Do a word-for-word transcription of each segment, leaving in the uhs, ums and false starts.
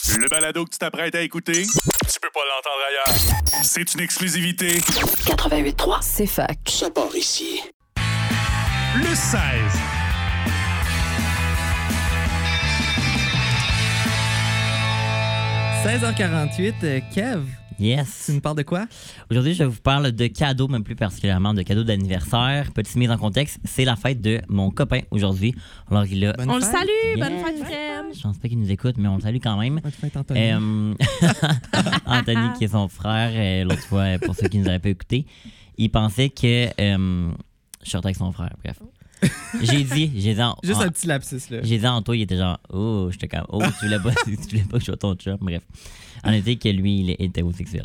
Le balado que tu t'apprêtes à écouter, tu peux pas l'entendre ailleurs. C'est une exclusivité. quatre-vingt-huit trois, C'est fac. ça part ici. Le seize. seize heures quarante-huit, euh, Kev, Yes. tu nous parles de quoi? Aujourd'hui, je vous parle de cadeaux, même plus particulièrement de cadeaux d'anniversaire. Petite mise en contexte, c'est la fête de mon copain aujourd'hui. Alors, il a... Bonne On le fête. salue! Yeah. Bonne fête, Fred! Je pense pas qu'il nous écoute, mais on le salue quand même. Bonne fête, Anthony. Euh, Anthony, qui est son frère, euh, l'autre fois, pour ceux qui nous avaient pas écouté, il pensait que euh, je sortais avec son frère. Bref. J'ai dit, j'ai dit, en, Juste en- un petit lapsus, là. j'ai dit en toi, il était genre, oh, j'étais comme, oh, tu voulais pas, tu voulais pas que je sois ton chum. Bref. En été, que lui, il est hétérosexuel.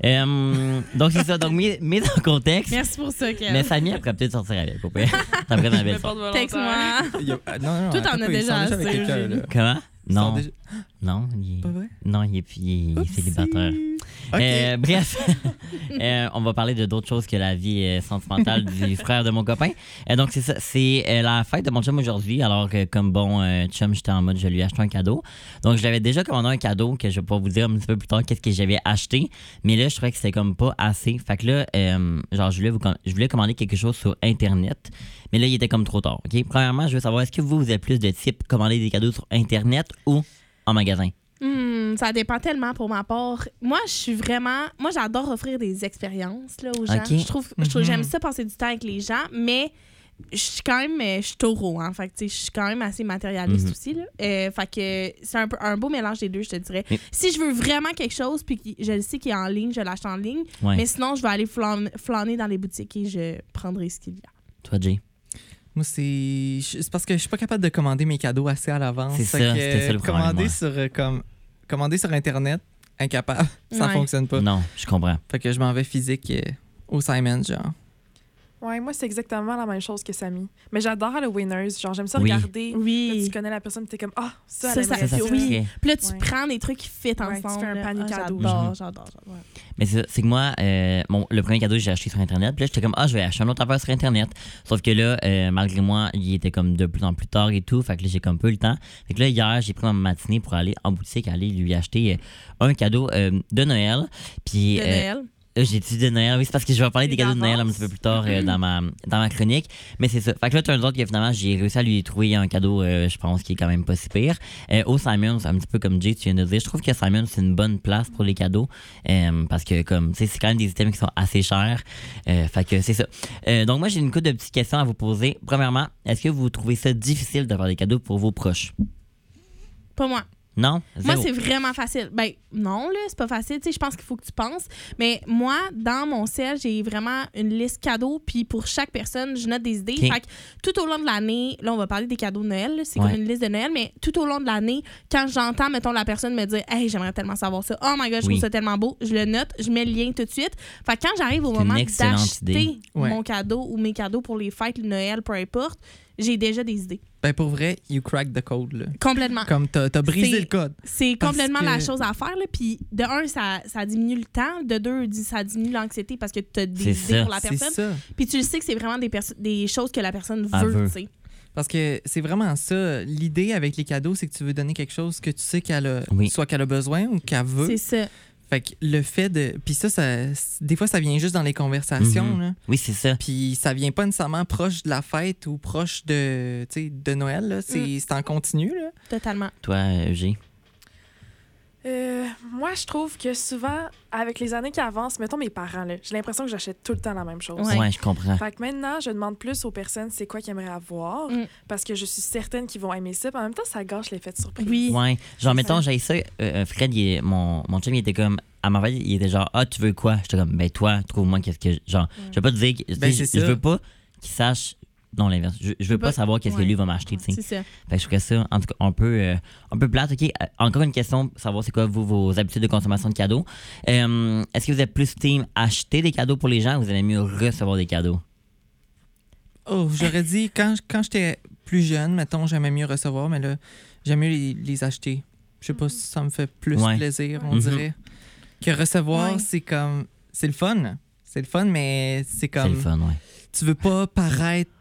Euh, donc, c'est ça. Donc, mis, mis en contexte. Merci pour ça, Kev. Mais Samy, elle pourrait peut-être sortir avec. Pour T'as pris dans belle soirée. Texte-moi. Il y a- ah, non, non, Toi, attends t'en as pas, il déjà sort avec assez, quelqu'un, Eugénie. là. Comment? Il sort Non. déjà- Non, il est, Pas vrai? non, il est, il est, il est célibataire. Ok. Euh, bref, euh, on va parler de d'autres choses que la vie euh, sentimentale du frère de mon copain. Euh, donc, c'est ça. C'est euh, la fête de mon chum aujourd'hui. Alors que, comme bon euh, chum, j'étais en mode, je lui ai acheté un cadeau. Donc, je lui avais déjà commandé un cadeau que je vais pas vous dire un petit peu plus tard qu'est-ce que j'avais acheté. Mais là, je trouvais que c'était comme pas assez. Fait que là, euh, genre, je voulais, vous, com- je voulais commander quelque chose sur Internet. Mais là, il était comme trop tard. OK? Premièrement, je veux savoir, est-ce que vous, vous êtes plus de type commander des cadeaux sur Internet ou en magasin? Hmm, ça dépend tellement pour ma part. Moi, je suis vraiment. Moi, j'adore offrir des expériences là, aux gens. Ok. Je trouve, je trouve Mhm. j'aime ça passer du temps avec les gens, mais je suis quand même. euh, Je suis taureau, hein. Fait que, tu sais, je suis quand même assez matérialiste Mhm. aussi, là. Euh, fait que c'est un, peu, un beau mélange des deux, je te dirais. Mais- Si je veux vraiment quelque chose, puis que je le sais qu'il est en ligne, je l'achète en ligne. Ouais. Mais sinon, je vais aller flan- flâner dans les boutiques et je prendrai ce qu'il y a. Toi, Jay? Moi, c'est je- c'est parce que je suis pas capable de commander mes cadeaux assez à l'avance. C'est Fait ça, que, c'était ça le problème, commander ouais. sur, euh, comme, commander sur Internet, incapable. Ça Ouais. fonctionne pas. Non, je comprends. Fait que je m'en vais physique euh, au Simon, genre. Ouais, moi, c'est exactement la même chose que Samy. Mais j'adore le Winners. Genre, j'aime ça Oui. regarder. Là, Oui. tu connais la personne, t'es comme, ah, ça, Ça, elle ça, aimerait Ça, ça c'est- se oui. fait. Puis là, tu Ouais. prends des trucs qui fit Ouais, ensemble. tu fais un là. panier Ah, cadeau. J'adore, Mhm. j'adore, j'adore. Mais c'est, c'est que moi, euh, mon, le premier cadeau que j'ai acheté sur Internet, puis là, j'étais comme, ah, je vais acheter un autre affaire sur Internet. Sauf que là, euh, malgré moi, il était comme de plus en plus tard et tout. Fait que là, j'ai comme peu le temps. Fait que là, hier, j'ai pris ma matinée pour aller en boutique, aller lui acheter euh, un cadeau euh, de Noël. Puis, De euh, Noël. Euh, J'ai dit de Noël, oui, c'est parce que je vais parler des Et cadeaux de Noël un d'avance. petit peu plus tard euh, dans, ma, dans ma chronique. Mais c'est ça. Fait que là, turns out que finalement, j'ai réussi à lui trouver un cadeau, euh, je pense, qui est quand même pas si pire. Euh, au Simons, un petit peu comme Jay, tu viens de dire, je trouve que Simons, c'est une bonne place pour les cadeaux. euh, parce que, comme, tu sais, c'est quand même des items qui sont assez chers. Euh, fait que c'est ça. Euh, donc, moi, j'ai une couple de petites questions à vous poser. Premièrement, est-ce que vous trouvez ça difficile d'avoir des cadeaux pour vos proches? Pas moi. Non? Moi, Zéro. c'est vraiment facile. Ben, non, là, c'est pas facile. Tu sais, je pense qu'il faut que tu penses. Mais moi, dans mon cell, j'ai vraiment une liste cadeaux. Puis pour chaque personne, je note des idées. Ok. Fait que tout au long de l'année, là, on va parler des cadeaux de Noël. là, C'est Ouais. comme une liste de Noël. Mais tout au long de l'année, quand j'entends, mettons, la personne me dire, hey, j'aimerais tellement savoir ça. Oh my god, je Oui. trouve ça tellement beau. Je le note, je mets le lien tout de suite. Fait que quand j'arrive au C'est une moment excellente idée. d'acheter Ouais. mon cadeau ou mes cadeaux pour les fêtes, le Noël, peu importe, j'ai déjà des idées. Ben, pour vrai, you crack the code, là. Complètement. Comme t'as t'as brisé C'est- le code. C'est Parce complètement que- la chose à faire. Là. Puis de un, ça, ça diminue le temps. De deux, di- ça diminue l'anxiété parce que tu as des C'est idées ça. pour la C'est personne. ça. Puis tu le sais que c'est vraiment des, perso- des choses que la personne Elle veut. veut. tu sais. Parce que c'est vraiment ça. L'idée avec les cadeaux, c'est que tu veux donner quelque chose que tu sais qu'elle a, Oui. soit qu'elle a besoin ou qu'elle veut. C'est ça. Fait que le fait de. Puis ça, ça, des fois, ça vient juste dans les conversations. Mhm. là. Oui, c'est ça. Puis ça vient pas nécessairement proche de la fête ou proche de, tu sais, de Noël. là. C'est Mm. c'est en continu. Là. Totalement. Toi, euh, Jay? Euh, moi, je trouve que souvent, avec les années qui avancent, mettons mes parents, là, j'ai l'impression que j'achète tout le temps la même chose. Ouais. Ouais, je comprends. Fait que maintenant, je demande plus aux personnes c'est quoi qu'ils aimeraient avoir Mm. parce que je suis certaine qu'ils vont aimer ça. Puis en même temps, ça gâche l'effet de surprise. Oui. Ouais. Genre, C'est mettons, ça. j'ai ça. euh, Fred, il est- mon, mon chum, il était comme. À ma fête, il était genre, ah, tu veux quoi? J'étais comme, ben, toi, trouve-moi qu'est-ce que. Genre, je veux pas te dire. que- tu Ben, sais, c'est je, je ça. veux pas qu'il sache. Non, l'inverse. Je, je veux pas pas- savoir qu'est-ce que ouais. lui va m'acheter, tu sais. C'est ça. Fait que je ferais ça, en tout cas, un peu, euh, un peu plate. OK, Euh, encore une question, pour savoir c'est quoi, vous, vos habitudes de consommation de cadeaux. Euh, Est-ce que vous êtes plus team acheter des cadeaux pour les gens ou vous aimez mieux recevoir des cadeaux? Oh, j'aurais dit, quand, quand j'étais plus jeune, mettons, j'aimais mieux recevoir, mais là, j'aime mieux les, les acheter. Je sais pas si ça me fait plus Ouais. plaisir, on Mhm. dirait. Que recevoir, Ouais. c'est comme. C'est le fun. C'est le fun, mais c'est C'est comme. le fun, ouais. Tu veux pas paraître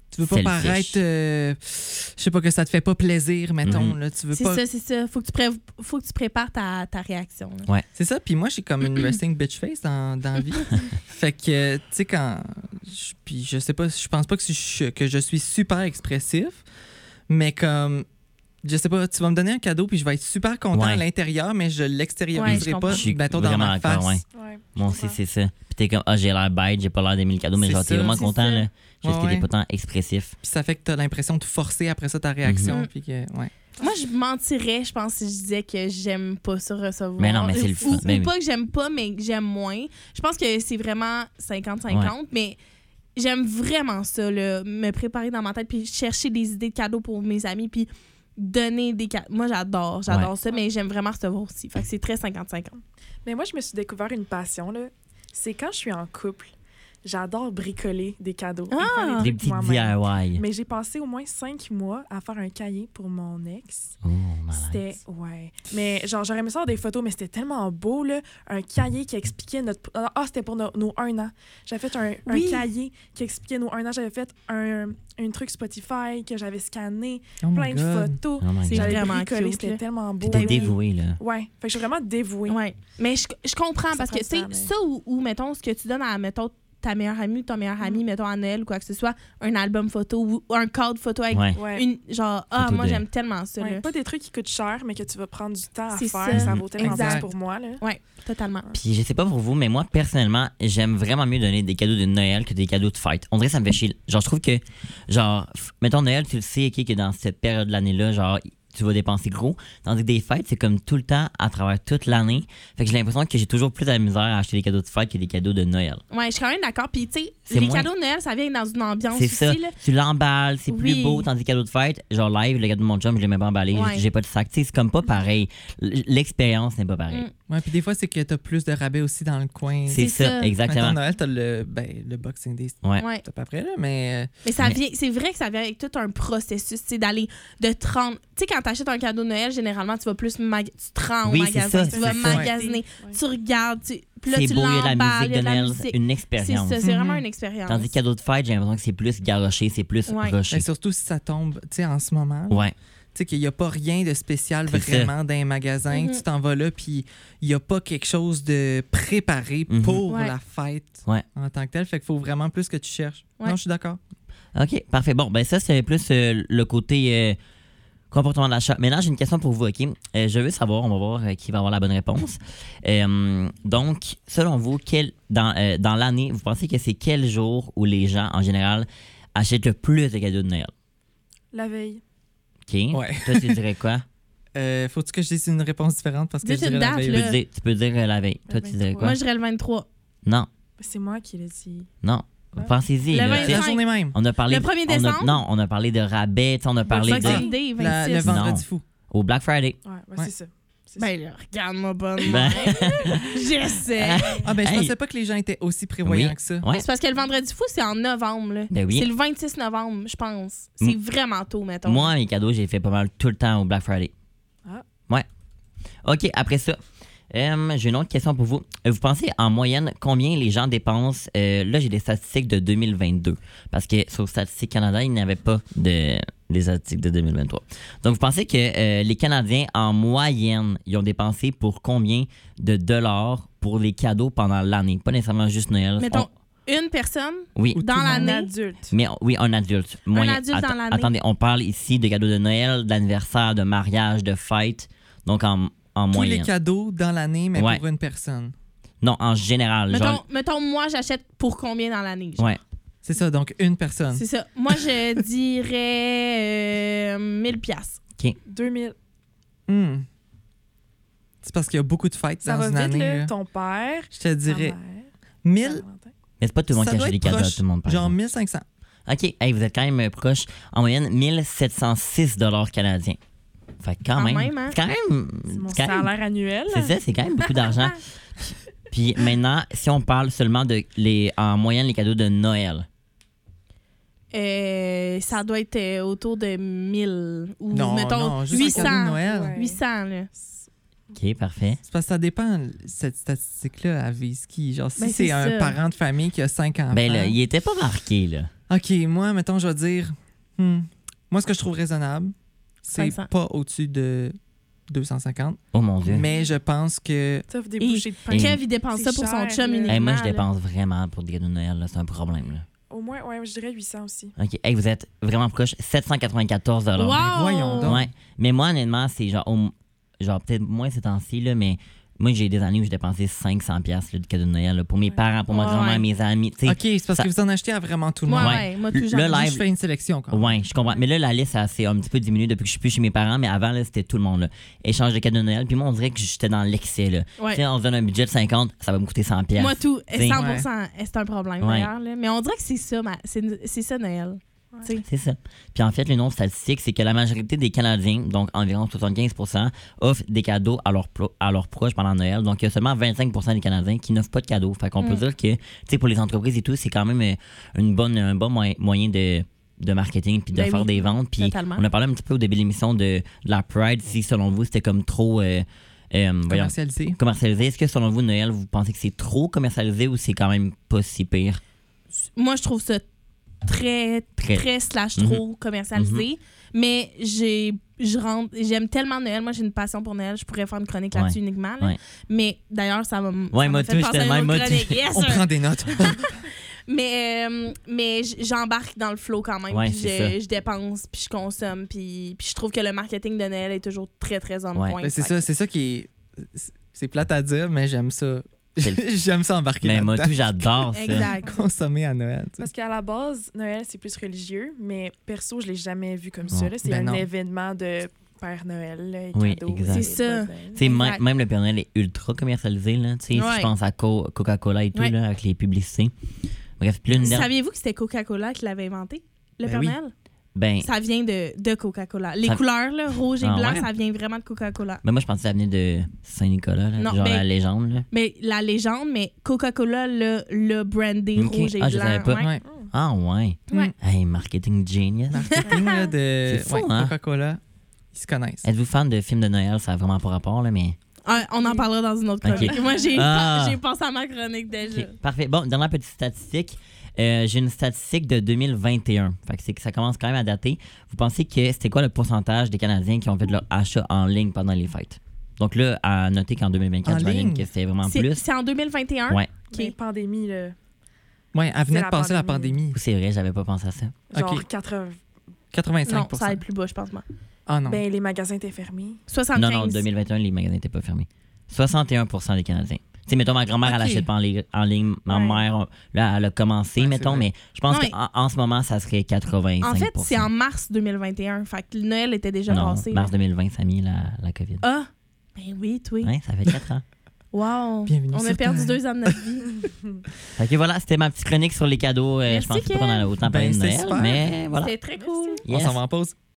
Tu veux pas Selfish. paraître, euh, je sais pas, que ça te fait pas plaisir, mettons. Mhm. Là, tu veux C'est pas... ça, c'est ça. Faut que tu, pré- faut que tu prépares ta, ta réaction. là. C'est ça, puis moi, j'ai comme une resting bitch face dans, dans la vie. Fait que, euh, tu sais, quand... je- Puis je sais pas, je pense pas que je, que je suis super expressif, mais comme... Je sais pas, tu vas me donner un cadeau, puis je vais être super content Ouais. à l'intérieur, mais je Ouais, l'extérioriserai je pas, Je suis mettons, dans vraiment ma d'accord, face. ouais. Ouais, Moi je aussi, comprends. c'est ça. Puis t'es comme, ah, j'ai l'air bête, j'ai pas l'air d'aimer le cadeau, mais C'est genre, t'es ça, vraiment c'est content, ça. là. Juste Ouais, que t'es ouais. pas tant expressif. Puis ça fait que t'as l'impression de forcer après ça ta réaction, Mhm. puis que... Ouais. Moi, je mentirais, je pense, si je disais que j'aime pas ça recevoir. Mais non, mais c'est le Ou, fun. Ben ou oui. pas que j'aime pas, mais que j'aime moins. Je pense que c'est vraiment cinquante cinquante, mais j'aime vraiment ça, là, me préparer dans ma tête, puis chercher des idées de cadeaux pour mes amis, puis donner des cadeaux. Moi, j'adore, j'adore Ouais. ça, mais j'aime vraiment recevoir aussi. Fait que c'est très cinquante cinquante. Mais moi, je me suis découvert une passion, là. C'est quand je suis en couple. J'adore bricoler des cadeaux. et Ah! faire Des trucs petits moi-même. D I Y. Mais j'ai passé au moins cinq mois à faire un cahier pour mon ex. Oh, C'était, malade. ouais. Mais genre, j'aurais aimé ça avoir des photos, mais c'était tellement beau, là. Un cahier qui expliquait notre. Ah, c'était pour nos, nos un an. J'avais fait un, un Oui. cahier qui expliquait nos un an. J'avais fait un, un truc Spotify que j'avais scanné, Oh my plein de God. photos. Oh my C'est God. J'avais vraiment bricolé, cute, c'était là. tellement beau. Puis t'es là. dévoué, là. Ouais. Fait que je suis vraiment dévouée. Ouais. Mais je, je comprends Ça parce prend que, du tu sais, temps, mais- ça ou, ou, mettons, ce que tu donnes à, mettons, ta meilleure amie ou ton meilleur ami, mettons, à Noël ou quoi que ce soit, un album photo ou, ou un cadre photo avec Ouais. Ouais. une. Genre, ah, Photo moi, de- j'aime tellement ça, Ouais, là. pas des trucs qui coûtent cher, mais que tu vas prendre du temps à C'est faire. ça. Ça, vaut tellement Exact. plus pour moi. Là. Ouais, totalement. Puis je sais pas pour vous, mais moi, personnellement, j'aime vraiment mieux donner des cadeaux de Noël que des cadeaux de fête. On dirait que ça me fait chier. Genre, je trouve que, genre, f- mettons Noël, tu le sais, OK, que dans cette période de l'année-là, genre, tu vas dépenser gros. Tandis que des fêtes, c'est comme tout le temps, à travers toute l'année. Fait que j'ai l'impression que j'ai toujours plus de la misère à acheter des cadeaux de fête que des cadeaux de Noël. Ouais, je suis quand même d'accord. Puis, tu sais, C'est les moins- cadeaux de Noël, ça vient dans une ambiance C'est aussi, ça. là. Tu l'emballes, c'est plus Oui. beau. Tandis que les cadeaux de fête, genre live, le cadeau de mon chum, je l'ai même pas emballé. Ouais. J'ai pas de sac. Tu sais, c'est comme pas pareil. L- L'expérience n'est pas pareille. Mm. Ouais, puis des fois, c'est que t'as plus de rabais aussi dans le coin. C'est C'est ça, ça. Mettons, exactement. Noël, t'as le, ben, le Boxing Day. Ouais. Ouais. C'est pas près, là, mais... euh, Mais ça Mais- vient, c'est vrai que ça vient avec tout un processus, c'est d'aller de te rendre. Tu sais, quand t'achètes un cadeau de Noël, généralement, tu vas plus mag- tu te rends Oui, au c'est magasin, ça, tu vas c'est ça. magasiner, Ouais. tu regardes, tu, puis là, C'est tu beau, il y a de la l'emballes, musique il y a de de la Noël, musique. une C'est expérience. ça, c'est Mhm. vraiment une expérience. Tandis que cadeau de fête, j'ai l'impression que c'est plus garoché, c'est plus Ouais. rushé. ben, surtout si ça tombe, tu sais, en ce moment. là. Ouais. Tu sais qu'il n'y a pas rien de spécial C'est ça. vraiment dans un magasin. Mhm. Tu t'en vas là, puis il n'y a pas quelque chose de préparé Mhm. pour Ouais. la fête Ouais. en tant que tel. Fait qu'il faut vraiment plus que tu cherches. Ouais. Non, je suis d'accord. OK, parfait. Bon, ben ça, c'est plus euh, le côté euh, comportement d'achat. Maintenant, j'ai une question pour vous, OK? Euh, je veux savoir, on va voir euh, qui va avoir la bonne réponse. Euh, donc, selon vous, quel, dans, euh, dans l'année, vous pensez que c'est quel jour où les gens, en général, achètent le plus de cadeaux de Noël? La veille. OK? Ouais. Toi, tu dirais quoi? Euh, Faut-tu que je dise une réponse différente parce que Dites je dirais une la date, veille. Tu peux là. dire, tu peux dire euh, la veille. Toi, tu dirais quoi? Moi, je dirais le vingt-trois. Non, C'est moi qui l'ai dit. non. Ouais. Pensez-y. Le là, vingt-cinq. tu sais. La journée même. On a parlé Le de- premier on a- décembre? non, on a parlé de rabais, tu sais, on a parlé de Boxing Day, La- le vingt-six. vendredi Non. fou. au Black Friday. Ouais, ouais, Ouais. c'est ça. C'est Ben là, regarde-moi bonne. Ben, J'essaie. Ah, ben, je Hey. pensais pas que les gens étaient aussi prévoyants Oui. que ça. ouais. C'est parce que le vendredi fou, c'est en novembre. Là. Ben oui. C'est le vingt-six novembre, je pense. C'est vraiment tôt, mettons. Moi, mes cadeaux, j'ai fait pas mal tout le temps au Black Friday. Ah. Ouais. OK, après ça, euh, j'ai une autre question pour vous. Euh, Vous pensez en moyenne combien les gens dépensent? euh, là, j'ai des statistiques de deux mille vingt-deux. Parce que sur Statistique Canada, il n'y avait pas de, des statistiques de deux mille vingt-trois. Donc, vous pensez que euh, les Canadiens, en moyenne, ils ont dépensé pour combien de dollars pour les cadeaux pendant l'année? Pas nécessairement juste Noël. Mettons, On- une personne oui. dans Un l'année. adulte. Mais oui, un adulte. Moyen. adulte dans Atta- l'année. Attendez, on parle ici de cadeaux de Noël, d'anniversaire, de mariage, de fête. Donc en, en Tous moyenne. les cadeaux dans l'année, mais Ouais. pour une personne. Non, en général. Mettons, Genre, mettons, moi, j'achète pour combien dans l'année? genre? ouais. C'est ça, donc une personne. C'est ça. Moi, je dirais euh, mille piastres. deux mille. Hmm. C'est parce qu'il y a beaucoup de fêtes Ça dans va une vite, année. là. là. Ton père, Je te dirais ta mère, mille, Saint-Valentin. Mais c'est pas tout le monde ça qui doit achète des être cadeaux à proche, tout le monde. par genre exemple. mille cinq cents. OK, hey, vous êtes quand même euh, proche. En moyenne, mille sept cent six dollars canadiens. Fait que quand, Quand même. même, hein? C'est quand même. C'est mon c'est quand même- salaire annuel. C'est ça, c'est quand même beaucoup d'argent. Puis maintenant, si on parle seulement de les en moyenne les cadeaux de Noël. Euh, ça doit être euh, autour de mille ou Non, mettons non, juste un huit cents. cadeau de Noël. Ouais. huit cents, là. OK, parfait. C'est parce que ça dépend, cette statistique-là, à vise qui. Genre, si Ben, c'est c'est un ça. parent de famille qui a cinq enfants. Ben là, il était pas marqué, là. OK, moi, mettons, je vais dire... hmm, moi, ce que je trouve raisonnable, c'est cinq cents. pas au-dessus de deux cent cinquante. Oh mon Dieu. Mais je pense que... T'offres des Et- bouchées de pain. Kev, il dépense C'est ça pour son cher, chum là. uniquement. Hey, moi, je là. dépense vraiment pour des cadeaux de Noël. là. C'est un problème. Là. Au moins, ouais, je dirais huit cents aussi. OK. Hey, vous êtes vraiment proche. sept cent quatre-vingt-quatorze dollars. Wow! voyons donc. Ouais. Mais moi, honnêtement, c'est genre, au- genre peut-être moins ces temps-ci, là, mais moi, j'ai des années où j'ai dépensé cinq cents dollars de cadeaux de Noël là, pour mes Ouais. parents, pour ma Ouais, grand-mère, ouais. mes amis. tu sais. OK, c'est parce ça- que vous en achetez à vraiment tout le Ouais, monde. ouais, moi, tout Le genre. Moi, live- je fais une sélection quand même. Ouais, je comprends. Mais là, la liste, elle s'est un petit peu diminuée depuis que je suis plus chez mes parents, mais avant, là, c'était tout le monde. Là. Échange de cadeaux de Noël. Puis moi, on dirait que j'étais dans l'excès. Là. Ouais. Tu sais, on se donne un budget de cinquante, ça va me coûter cent dollars. Moi, tout, T'sais. cent pour cent, c'est un problème, Ouais. d'ailleurs. là. Mais on dirait que c'est ça, ma- c'est c'est ça, Noël. T'sais. C'est ça. Puis en fait, le nombre statistique, c'est que la majorité des Canadiens, donc environ soixante-quinze pour cent, offrent des cadeaux à leurs, pro- à leurs proches pendant Noël. Donc il y a seulement vingt-cinq pour cent des Canadiens qui n'offrent pas de cadeaux. Fait qu'on peut Mm. dire que, tu sais, pour les entreprises et tout, c'est quand même euh, une bonne, un bon moyen, moyen de, de marketing puis de Ben faire oui, des ventes. Puis totalement. on a parlé un petit peu au début de l'émission de, de la Pride, si selon vous, c'était comme trop euh, euh, voyons, Commercialisé. commercialisé. Est-ce que selon vous, Noël, vous pensez que c'est trop commercialisé ou c'est quand même pas si pire? Moi, je trouve ça très, Très. très slash Mhm. trop commercialisé. Mais j'ai, je rentre, j'aime tellement Noël. Moi, j'ai une passion pour Noël. Je pourrais faire une chronique là-dessus Ouais. uniquement. là. Ouais. Mais d'ailleurs, ça va me. Ouais, ça moi, m'a fait tout, penser à j'étais une même autre motivé. chronique. Yes, On sir. prend des notes. Mais, euh, mais j- j'embarque dans le flow quand même. Ouais, puis c'est je, ça. je dépense, puis je consomme. Puis, puis je trouve que le marketing de Noël est toujours très, très on Ouais. point. Mais c'est Fait ça, c'est ça qui est... C'est plate à dire, mais j'aime ça. C'est J'aime ça embarquer Mais moi, là-dedans. tout, j'adore que- ça. Exact. Consommer à Noël. tu sais. Parce qu'à la base, Noël, c'est plus religieux, mais perso, je l'ai jamais vu comme Non. ça. là. C'est Ben un non. événement de Père Noël. Là, et Oui, cadeaux, exact. et C'est ça. bonnes- Tu sais, même, Exact. même le Père Noël est ultra commercialisé. Là. Tu sais, Si Ouais. je pense à Co- Coca-Cola et tout, Ouais. là, avec les publicités. Bref, plus une dernière- Saviez-vous que c'était Coca-Cola qui l'avait inventé, le Ben Père oui. Noël? Ben, Ça vient de, de Coca-Cola. Les Ça- couleurs, là, rouge et Ah blanc, ouais? ça vient vraiment de Coca-Cola. ben moi, je pensais que ça venait de Saint-Nicolas, là, Non, genre ben- la légende. Là. Mais la légende, mais Coca-Cola le, le brandé Ok. rouge et Ah, je blanc. savais pas. ouais. Ouais. Ah, ouais. Ouais. Hey, marketing genius. Marketing là, de C'est fou, ouais, hein? Coca-Cola, ils se connaissent. Êtes-vous fan de films de Noël? Ça n'a vraiment pas rapport, là, mais. Ah, on en parlera dans une autre Ok. chronique. Moi, j'ai Ah. j'ai pensé à ma chronique déjà. Ok, parfait. Bon, dernière petite statistique. Euh, j'ai une statistique de deux mille vingt et un. Fait que c'est que ça commence quand même à dater. Vous pensez que c'était quoi le pourcentage des Canadiens qui ont fait leur achat en ligne pendant les fêtes? Donc là, à noter qu'en deux mille vingt-quatre, En j'imagine ligne? que c'était vraiment C'est plus. c'est en deux mille vingt et un? Ouais. Mais OK. pandémie, là. Ouais, elle venait C'est de la passer la pandémie. pandémie. C'est vrai, j'avais pas pensé à ça. Genre Ok. quatre-vingts. quatre-vingt-cinq Non, pour ça cent. va être plus bas, je pense. Moi. Ah non. Ben, les magasins étaient fermés. soixante-quinze. Non, non, deux mille vingt et un, les magasins n'étaient pas fermés. soixante et un pour cent des Canadiens. Tu sais, mettons, ma grand-mère, elle Ok. achète pas en, li- en ligne. Ma Ouais. mère, là, elle a commencé, Ouais, c'est mettons, vrai. mais je pense Non, mais- qu'en en ce moment, ça serait quatre-vingt-cinq pour cent. En fait, c'est en mars deux mille vingt et un. Fait que le Noël était déjà Non, passé. mars là. deux mille vingt, ça a mis la, la COVID. Ah! Ben oui, toi. Ouais, ça fait quatre ans. Wow. Bienvenue On a sur perdu Terre. deux ans de notre vie. Fait que voilà, c'était ma petite chronique sur les cadeaux. Euh, Merci, je pensais pas Kev. qu'on allait autant parler Ben, de c'est Noël, super. mais voilà. C'était très cool. On Yes. s'en va en pause.